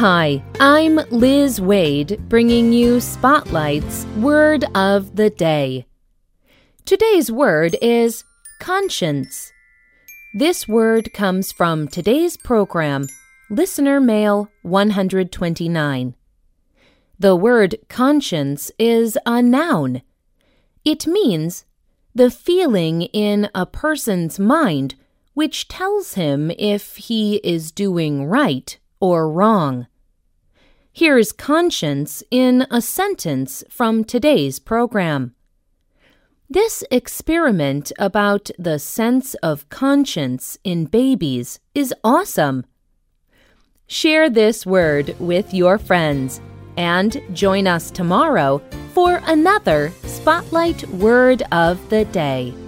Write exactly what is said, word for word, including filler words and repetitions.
Hi, I'm Liz Wade, bringing you Spotlight's Word of the Day. Today's word is conscience. This word comes from today's program, Listener Mail one hundred twenty-nine. The word conscience is a noun. It means the feeling in a person's mind which tells him if he is doing right or wrong. Here's conscience in a sentence from today's program. This experiment about the sense of conscience in babies is awesome. Share this word with your friends and join us tomorrow for another Spotlight Word of the Day.